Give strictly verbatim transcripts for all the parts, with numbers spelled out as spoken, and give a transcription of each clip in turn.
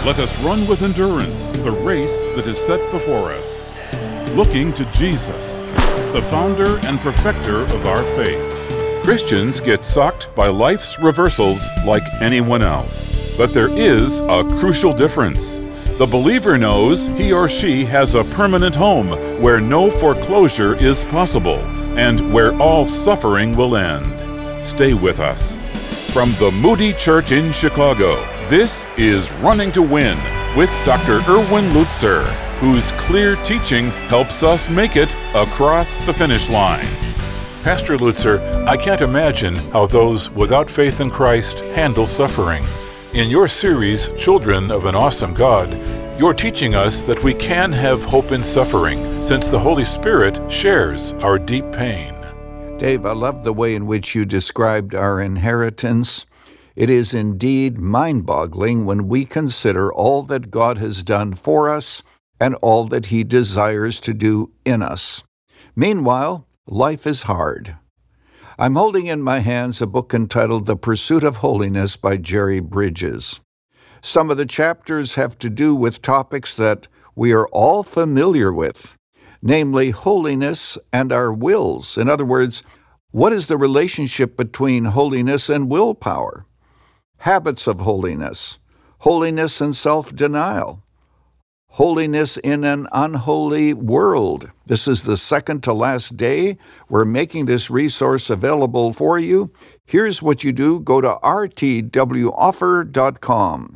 let us run with endurance the race that is set before us, looking to Jesus, the founder and perfecter of our faith. Christians get socked by life's reversals like anyone else, but there is a crucial difference. The believer knows he or she has a permanent home where no foreclosure is possible and where all suffering will end. Stay with us. From the Moody Church in Chicago, this is Running to Win with Doctor Erwin Lutzer, whose clear teaching helps us make it across the finish line. Pastor Lutzer, I can't imagine how those without faith in Christ handle suffering. In your series, Children of an Awesome God, you're teaching us that we can have hope in suffering, since the Holy Spirit shares our deep pain. Dave, I love the way in which you described our inheritance. It is indeed mind-boggling when we consider all that God has done for us and all that He desires to do in us. Meanwhile, life is hard. I'm holding in my hands a book entitled The Pursuit of Holiness by Jerry Bridges. Some of the chapters have to do with topics that we are all familiar with, namely holiness and our wills. In other words, what is the relationship between holiness and willpower? Habits of holiness, holiness and self-denial, holiness in an unholy world. This is the second to last day. We're making this resource available for you. Here's what you do. Go to r t w offer dot com.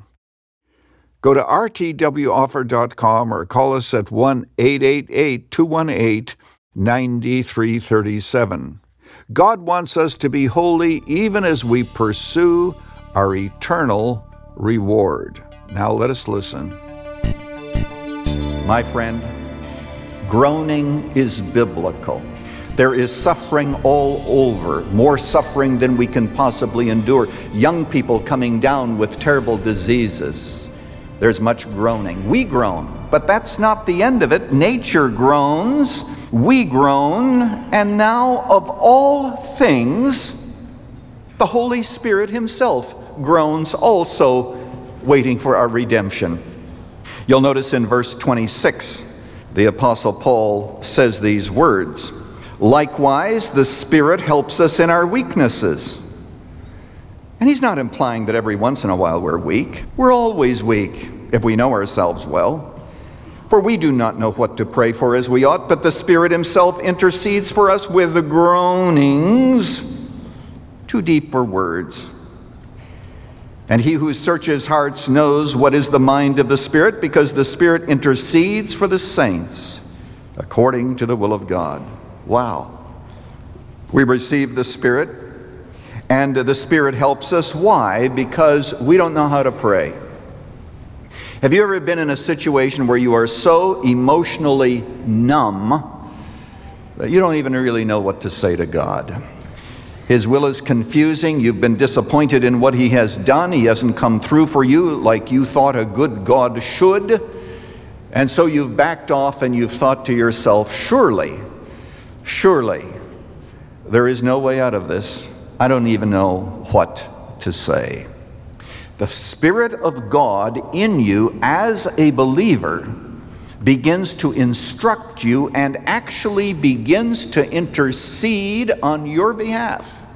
Go to r t w offer dot com or call us at one eight eight eight, two one eight, nine three three seven. God wants us to be holy even as we pursue our eternal reward. Now let us listen. My friend, groaning is biblical. There is suffering all over, more suffering than we can possibly endure. Young people coming down with terrible diseases. There's much groaning. We groan, but that's not the end of it. Nature groans, we groan, and now of all things, the Holy Spirit Himself groans also, waiting for our redemption. You'll notice in verse twenty-six, the Apostle Paul says these words, "Likewise, the Spirit helps us in our weaknesses." And he's not implying that every once in a while we're weak. We're always weak if we know ourselves well. For we do not know what to pray for as we ought, but the Spirit Himself intercedes for us with groanings too deep for words. And He who searches hearts knows what is the mind of the Spirit, because the Spirit intercedes for the saints according to the will of God. Wow. We receive the Spirit, and the Spirit helps us. Why? Because we don't know how to pray. Have you ever been in a situation where you are so emotionally numb that you don't even really know what to say to God? His will is confusing. You've been disappointed in what He has done. He hasn't come through for you like you thought a good God should. And so you've backed off and you've thought to yourself, surely, surely, there is no way out of this. I don't even know what to say. The Spirit of God in you as a believer begins to instruct you and actually begins to intercede on your behalf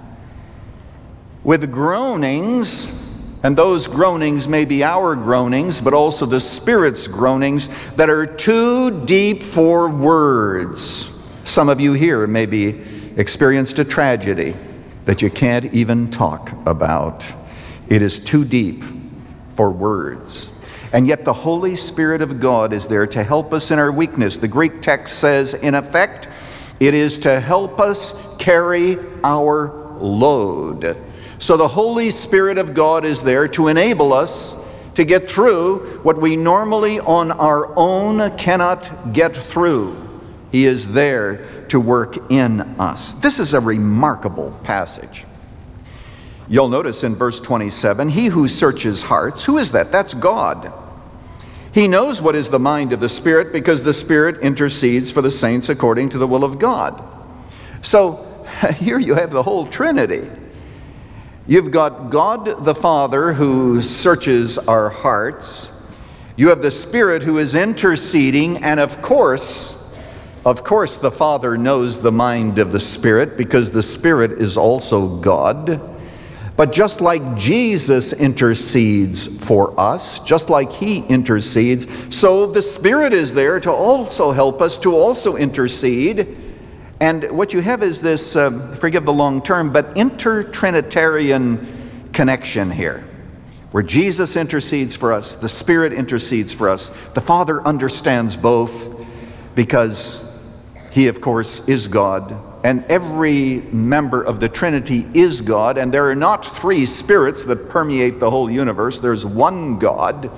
with groanings, and those groanings may be our groanings, but also the Spirit's groanings that are too deep for words. Some of you here maybe experienced a tragedy that you can't even talk about. It is too deep for words. And yet the Holy Spirit of God is there to help us in our weakness. The Greek text says, in effect, it is to help us carry our load. So the Holy Spirit of God is there to enable us to get through what we normally on our own cannot get through. He is there to work in us. This is a remarkable passage. You'll notice in verse twenty-seven, He who searches hearts, who is that? That's God. He knows what is the mind of the Spirit, because the Spirit intercedes for the saints according to the will of God. So here you have the whole Trinity. You've got God the Father who searches our hearts. You have the Spirit who is interceding, and of course, of course the Father knows the mind of the Spirit, because the Spirit is also God. But just like Jesus intercedes for us, just like he intercedes, so the Spirit is there to also help us, to also intercede. And what you have is this, um, forgive the long term, but inter-Trinitarian connection here, where Jesus intercedes for us, the Spirit intercedes for us. The Father understands both because he, of course, is God, and every member of the Trinity is God, and there are not three spirits that permeate the whole universe. There's one God.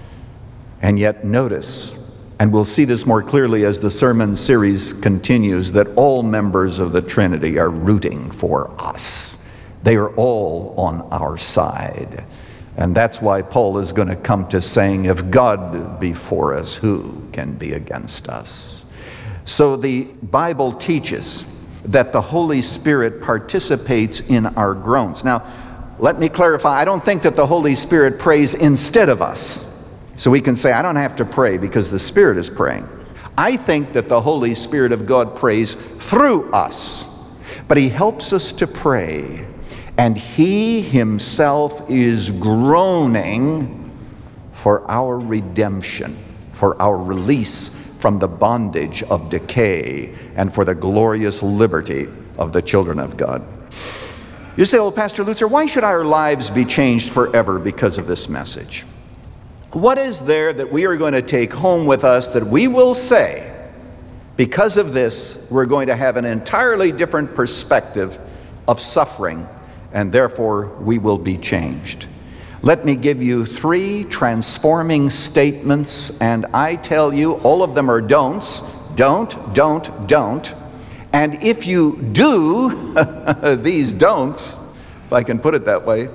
And yet notice, and we'll see this more clearly as the sermon series continues, that all members of the Trinity are rooting for us. They are all on our side. And that's why Paul is going to come to saying, if God be for us, who can be against us? So the Bible teaches that the Holy Spirit participates in our groans. Now, let me clarify, I don't think that the Holy Spirit prays instead of us. So we can say, I don't have to pray because the Spirit is praying. I think that the Holy Spirit of God prays through us, but he helps us to pray. And he himself is groaning for our redemption, for our release from the bondage of decay, and for the glorious liberty of the children of God. You say, well, Pastor Lutzer, why should our lives be changed forever because of this message? What is there that we are going to take home with us that we will say, because of this, we're going to have an entirely different perspective of suffering, and therefore we will be changed? Let me give you three transforming statements, and I tell you, all of them are don'ts. Don't, don't, don't. And if you do these don'ts, if I can put it that way,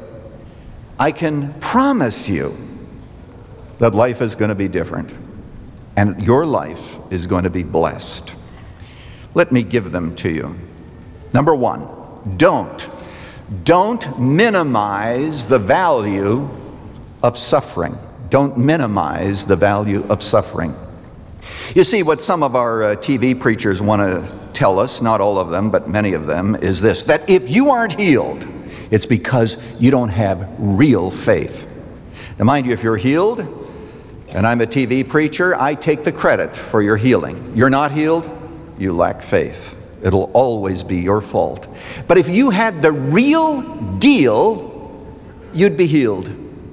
I can promise you that life is going to be different, and your life is going to be blessed. Let me give them to you. Number one, don't. Don't minimize the value of suffering. Don't minimize the value of suffering. You see, what some of our uh, T V preachers want to tell us, not all of them, but many of them, is this, that if you aren't healed, it's because you don't have real faith. Now, mind you, if you're healed, and I'm a T V preacher, I take the credit for your healing. You're not healed, you lack faith. It'll always be your fault. But if you had the real deal, you'd be healed.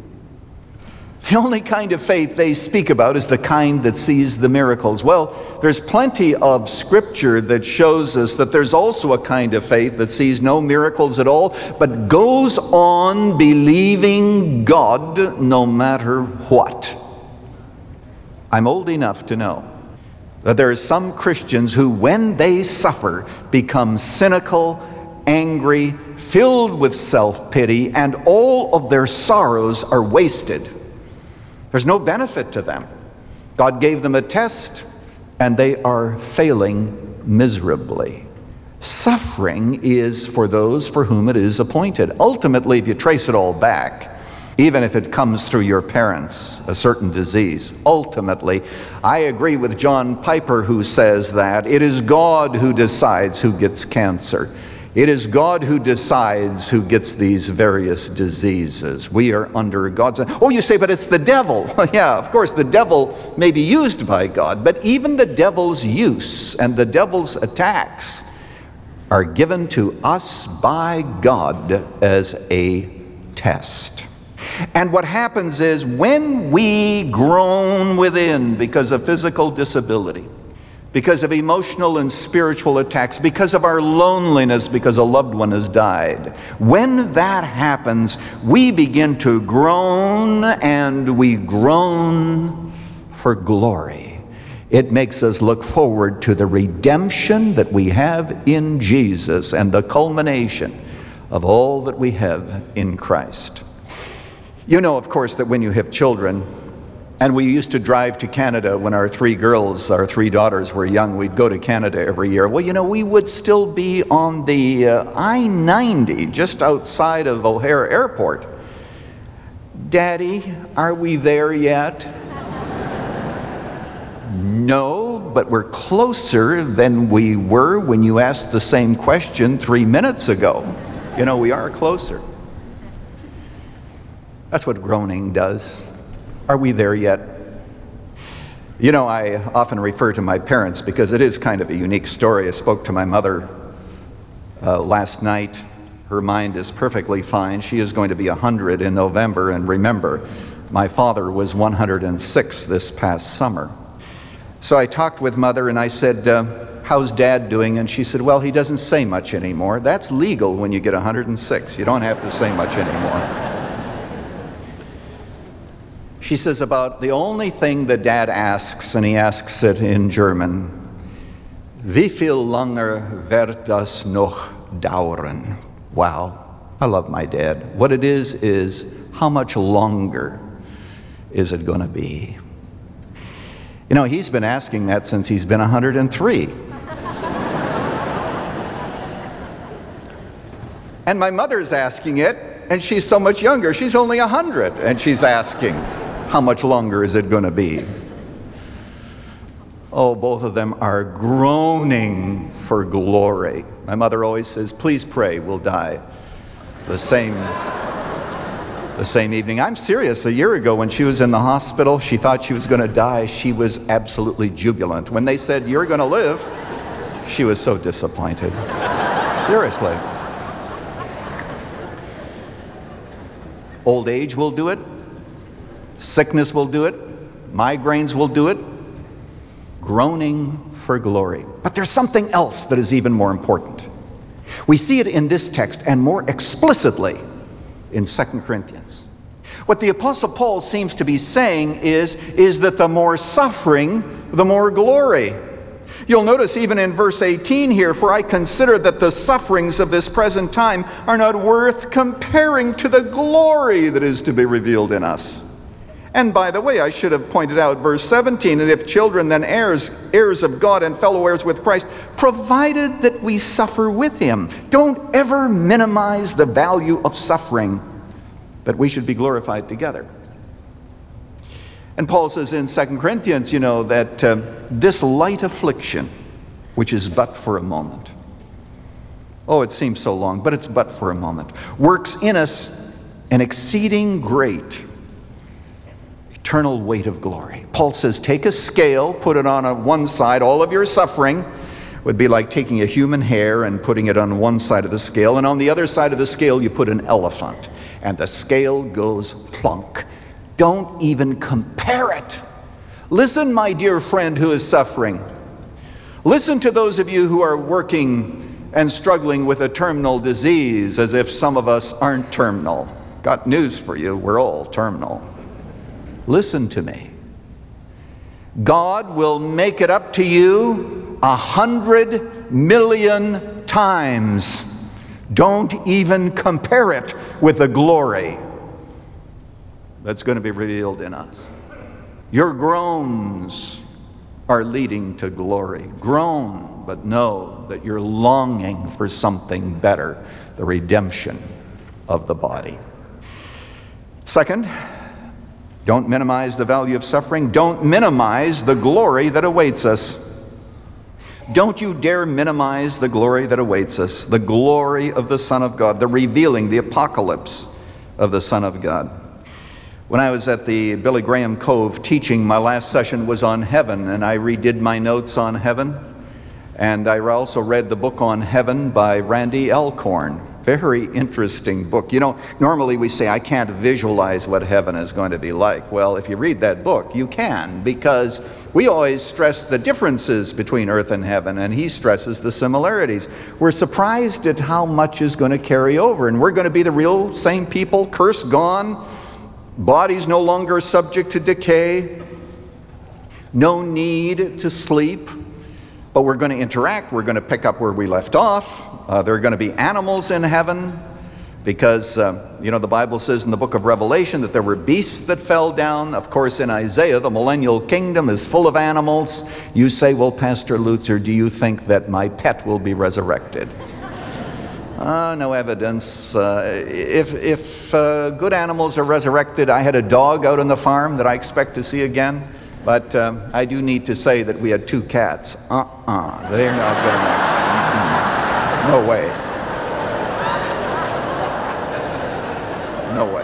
The only kind of faith they speak about is the kind that sees the miracles. Well, there's plenty of scripture that shows us that there's also a kind of faith that sees no miracles at all, but goes on believing God no matter what. I'm old enough to know that there are some Christians who, when they suffer, become cynical, angry, filled with self-pity, and all of their sorrows are wasted. There's no benefit to them. God gave them a test, and they are failing miserably. Suffering is for those for whom it is appointed. Ultimately, if you trace it all back, even if it comes through your parents, a certain disease, ultimately, I agree with John Piper, who says that it is God who decides who gets cancer. It is God who decides who gets these various diseases. We are under God's... Oh, you say, but it's the devil. Yeah, of course, the devil may be used by God, but even the devil's use and the devil's attacks are given to us by God as a test. And what happens is, when we groan within because of physical disability, because of emotional and spiritual attacks, because of our loneliness, because a loved one has died, when that happens, we begin to groan, and we groan for glory. It makes us look forward to the redemption that we have in Jesus and the culmination of all that we have in Christ. You know, of course, that when you have children, and we used to drive to Canada when our three girls, our three daughters were young, we'd go to Canada every year. Well, you know, we would still be on the uh, I ninety just outside of O'Hare Airport. Daddy, are we there yet? No, but we're closer than we were when you asked the same question three minutes ago. You know, we are closer. That's what groaning does. Are we there yet? You know, I often refer to my parents because it is kind of a unique story. I spoke to my mother uh, last night. Her mind is perfectly fine. She is going to be one hundred in November. And remember, my father was one hundred six this past summer. So I talked with Mother and I said, uh, how's Dad doing? And she said, well, he doesn't say much anymore. That's legal when you get one hundred six. You don't have to say much anymore. She says about the only thing that Dad asks, and he asks it in German, wie viel langer wird das noch dauern? Wow, I love my dad. What it is, is how much longer is it going to be? You know, he's been asking that since he's been one hundred three. And my mother's asking it, and she's so much younger. She's only one hundred, and she's asking, how much longer is it going to be? Oh, both of them are groaning for glory. My mother always says, please pray, we'll die the same, the same evening. I'm serious. A year ago when she was in the hospital, she thought she was going to die. She was absolutely jubilant. When they said, you're going to live, she was so disappointed. Seriously. Old age will do it. Sickness will do it. Migraines will do it. Groaning for glory. But there's something else that is even more important. We see it in this text and more explicitly in Second Corinthians. What the Apostle Paul seems to be saying is, is that the more suffering, the more glory. You'll notice even in verse eighteen here, for I consider that the sufferings of this present time are not worth comparing to the glory that is to be revealed in us. And by the way, I should have pointed out verse seventeen, and if children, then heirs, heirs of God and fellow heirs with Christ, provided that we suffer with him. Don't ever minimize the value of suffering, that we should be glorified together. And Paul says in Second Corinthians, you know, that uh, this light affliction, which is but for a moment. Oh, it seems so long, but it's but for a moment. Works in us an exceeding great eternal weight of glory. Paul says, take a scale, put it on a one side. All of your suffering would be like taking a human hair and putting it on one side of the scale, and on the other side of the scale you put an elephant, and the scale goes plunk. Don't even compare it. Listen, my dear friend who is suffering. Listen to those of you who are working and struggling with a terminal disease, as if some of us aren't terminal. Got news for you, we're all terminal. Listen to me. God will make it up to you a hundred million times. Don't even compare it with the glory that's going to be revealed in us. Your groans are leading to glory. Groan, but know that you're longing for something better, the redemption of the body. Second, don't minimize the value of suffering. Don't minimize the glory that awaits us. Don't you dare minimize the glory that awaits us, the glory of the Son of God, the revealing, the apocalypse of the Son of God. When I was at the Billy Graham Cove teaching, my last session was on heaven, and I redid my notes on heaven. And I also read the book on heaven by Randy Alcorn. Very interesting book. You know, normally we say, I can't visualize what heaven is going to be like. Well, if you read that book, you can, because we always stress the differences between earth and heaven, and he stresses the similarities. We're surprised at how much is going to carry over, and we're going to be the real same people, curse gone, bodies no longer subject to decay, no need to sleep, but we're going to interact. We're going to pick up where we left off. Uh, there are going to be animals in heaven because, uh, you know, the Bible says in the book of Revelation that there were beasts that fell down. Of course, in Isaiah, the millennial kingdom is full of animals. You say, well, Pastor Lutzer, do you think that my pet will be resurrected? Uh, no evidence. Uh, if if uh, good animals are resurrected, I had a dog out on the farm that I expect to see again. But um, I do need to say that we had two cats. Uh-uh. They're not going to... No way. No way.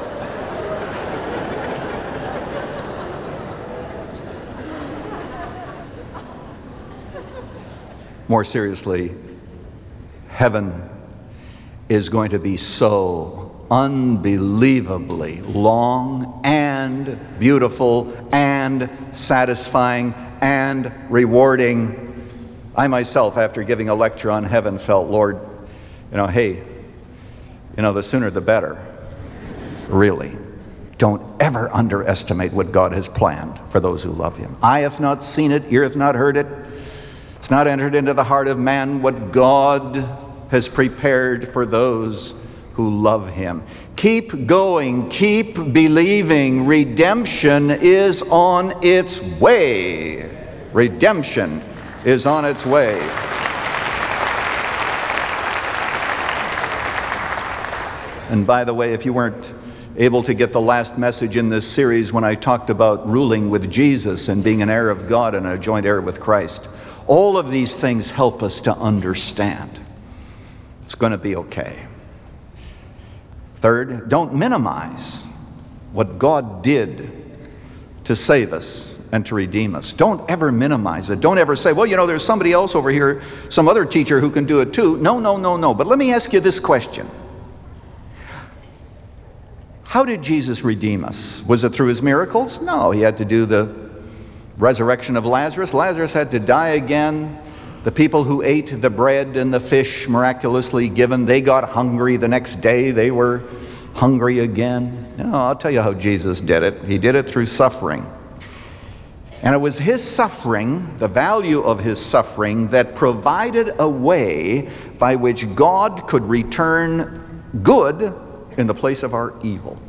More seriously, heaven is going to be so unbelievably long and beautiful and satisfying and rewarding. I myself, after giving a lecture on heaven, felt, Lord, you know, hey, you know, the sooner the better. Really. Don't ever underestimate what God has planned for those who love Him. Eye hath not seen it, ear hath not heard it. It's not entered into the heart of man what God has prepared for those who love Him. Keep going, keep believing. Redemption is on its way. Redemption is on its way. And by the way, if you weren't able to get the last message in this series when I talked about ruling with Jesus and being an heir of God and a joint heir with Christ, all of these things help us to understand it's going to be okay. Third, don't minimize what God did to save us and to redeem us. Don't ever minimize it. Don't ever say, well, you know, there's somebody else over here, some other teacher who can do it too. No, no, no, no. But let me ask you this question. How did Jesus redeem us? Was it through His miracles? No, He had to do the resurrection of Lazarus. Lazarus had to die again. The people who ate the bread and the fish miraculously given, they got hungry the next day. They were hungry again. No, I'll tell you how Jesus did it. He did it through suffering. And it was His suffering, the value of His suffering, that provided a way by which God could return good in the place of our evil.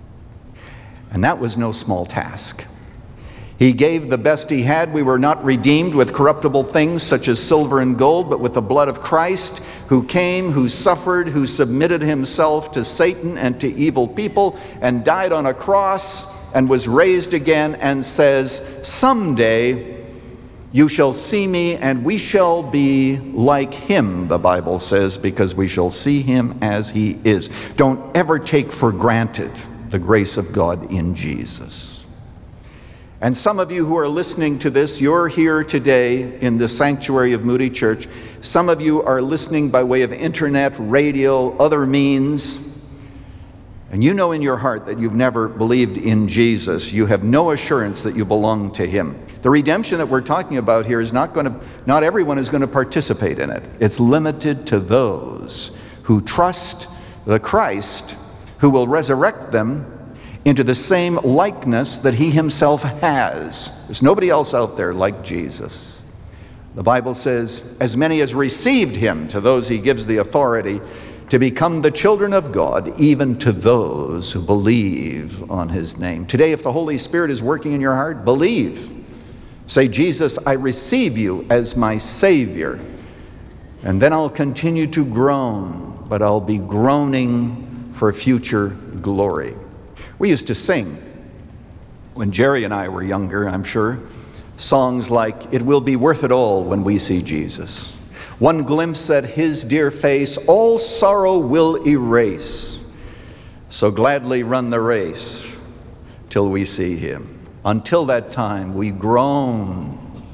And that was no small task. He gave the best He had. We were not redeemed with corruptible things such as silver and gold, but with the blood of Christ, who came, who suffered, who submitted Himself to Satan and to evil people, and died on a cross and was raised again, and says, someday you shall see me and we shall be like Him, the Bible says, because we shall see Him as He is. Don't ever take for granted the grace of God in Jesus. And some of you who are listening to this, you're here today in the sanctuary of Moody Church. Some of you are listening by way of internet, radio, other means. And you know in your heart that you've never believed in Jesus. You have no assurance that you belong to Him. The redemption that we're talking about here is not going to, not everyone is going to participate in it. It's limited to those who trust the Christ who will resurrect them into the same likeness that He Himself has. There's nobody else out there like Jesus. The Bible says, as many as received Him, to those He gives the authority to become the children of God, even to those who believe on His name. Today, if the Holy Spirit is working in your heart, believe. Say, Jesus, I receive You as my Savior. And then I'll continue to groan, but I'll be groaning for future glory. We used to sing, when Jerry and I were younger, I'm sure, songs like, it will be worth it all when we see Jesus. One glimpse at His dear face, all sorrow will erase. So gladly run the race till we see Him. Until that time, we groan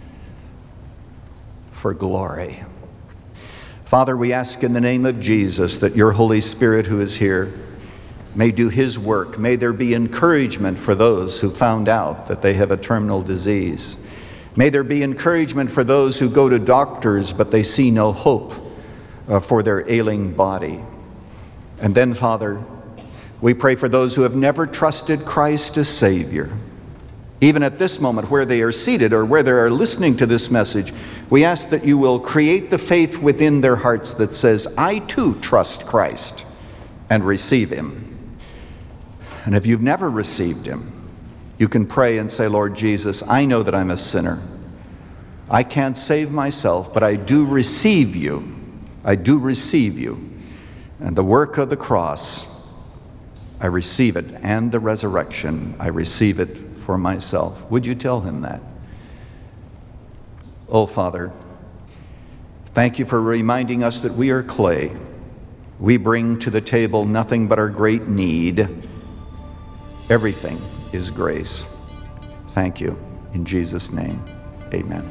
for glory. Father, we ask in the name of Jesus that Your Holy Spirit who is here may do His work. May there be encouragement for those who found out that they have a terminal disease. May there be encouragement for those who go to doctors but they see no hope uh, for their ailing body. And then, Father, we pray for those who have never trusted Christ as Savior. Even at this moment where they are seated or where they are listening to this message, we ask that You will create the faith within their hearts that says, I too trust Christ and receive Him. And if you've never received Him, you can pray and say, Lord Jesus, I know that I'm a sinner. I can't save myself, but I do receive You. I do receive You. And the work of the cross I receive it, and the resurrection. I receive it for myself. Would you tell him that? Oh, Father, thank you for reminding us that we are clay. We bring to the table nothing but our great need. Everything is grace. Thank you. In Jesus' name, amen.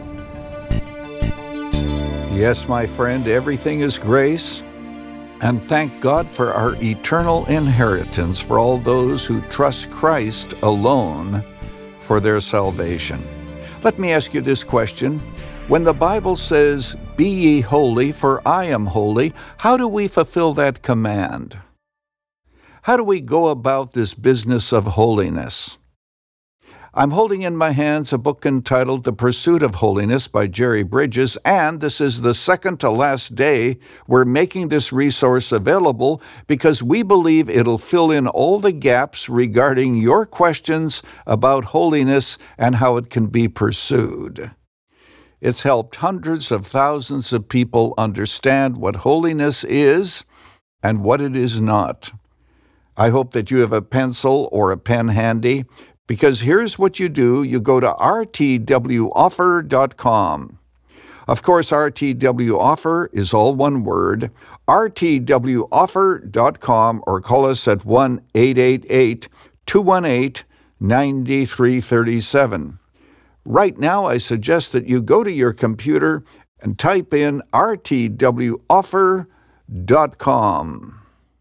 Yes, my friend, everything is grace. And thank God for our eternal inheritance for all those who trust Christ alone for their salvation. Let me ask you this question. When the Bible says, "Be ye holy, for I am holy," how do we fulfill that command? How do we go about this business of holiness? I'm holding in my hands a book entitled The Pursuit of Holiness by Jerry Bridges, and this is the second to last day we're making this resource available because we believe it'll fill in all the gaps regarding your questions about holiness and how it can be pursued. It's helped hundreds of thousands of people understand what holiness is and what it is not. I hope that you have a pencil or a pen handy, because here's what you do. You go to r t w offer dot com. Of course, R T W Offer is all one word, r t w offer dot com, or call us at one eight eight eight, two one eight, nine three three seven. Right now, I suggest that you go to your computer and type in r t w offer dot com.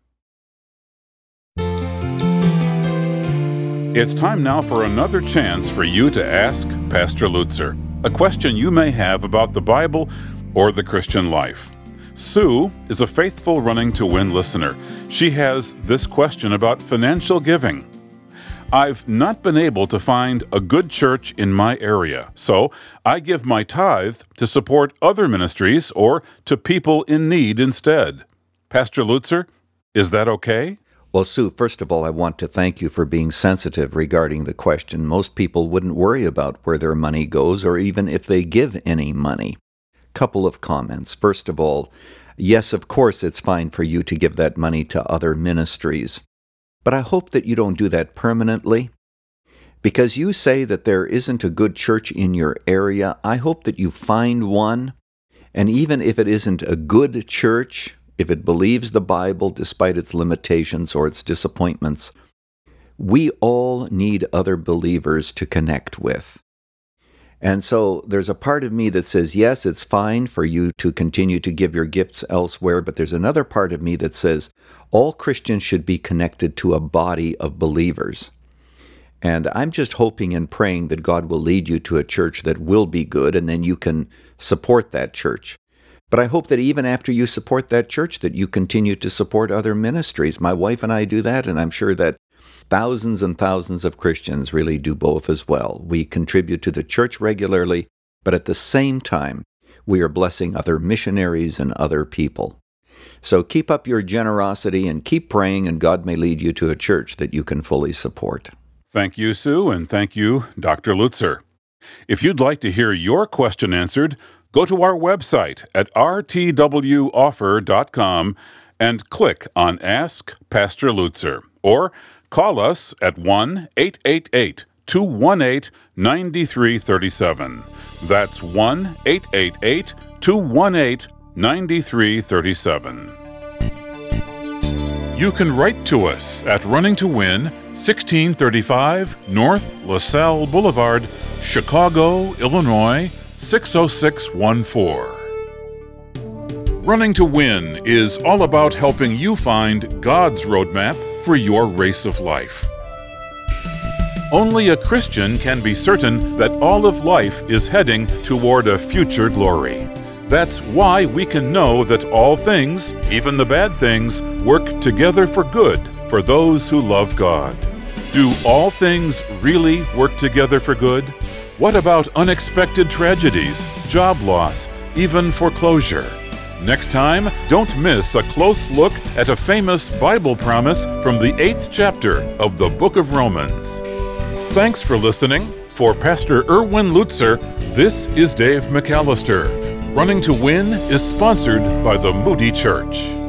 It's time now for another chance for you to ask Pastor Lutzer a question you may have about the Bible or the Christian life. Sue is a faithful Running to Win listener. She has this question about financial giving. I've not been able to find a good church in my area, so I give my tithe to support other ministries or to people in need instead. Pastor Lutzer, is that okay? Well, Sue, first of all, I want to thank you for being sensitive regarding the question. Most people wouldn't worry about where their money goes or even if they give any money. Couple of comments. First of all, yes, of course, it's fine for you to give that money to other ministries. But I hope that you don't do that permanently. Because you say that there isn't a good church in your area, I hope that you find one. And even if it isn't a good church, if it believes the Bible despite its limitations or its disappointments, we all need other believers to connect with. And so there's a part of me that says, yes, it's fine for you to continue to give your gifts elsewhere, but there's another part of me that says all Christians should be connected to a body of believers. And I'm just hoping and praying that God will lead you to a church that will be good, and then you can support that church. But I hope that even after you support that church, that you continue to support other ministries. My wife and I do that, and I'm sure that thousands and thousands of Christians really do both as well. We contribute to the church regularly, but at the same time, we are blessing other missionaries and other people. So keep up your generosity and keep praying, and God may lead you to a church that you can fully support. Thank you, Sue, and thank you, Doctor Lutzer. If you'd like to hear your question answered, go to our website at r t w offer dot com and click on Ask Pastor Lutzer, or call us at one eight eight eight, two one eight, nine three three seven. That's one eight eight eight, two one eight, nine three three seven. You can write to us at Running to Win, sixteen thirty-five North LaSalle Boulevard, Chicago, Illinois, six oh six one four. Running to Win is all about helping you find God's roadmap for your race of life. Only a Christian can be certain that all of life is heading toward a future glory. That's why we can know that all things, even the bad things, work together for good for those who love God. Do all things really work together for good? What about unexpected tragedies, job loss, even foreclosure? Next time, don't miss a close look at a famous Bible promise from the eighth chapter of the book of Romans. Thanks for listening. For Pastor Erwin Lutzer, this is Dave McAllister. Running to Win is sponsored by the Moody Church.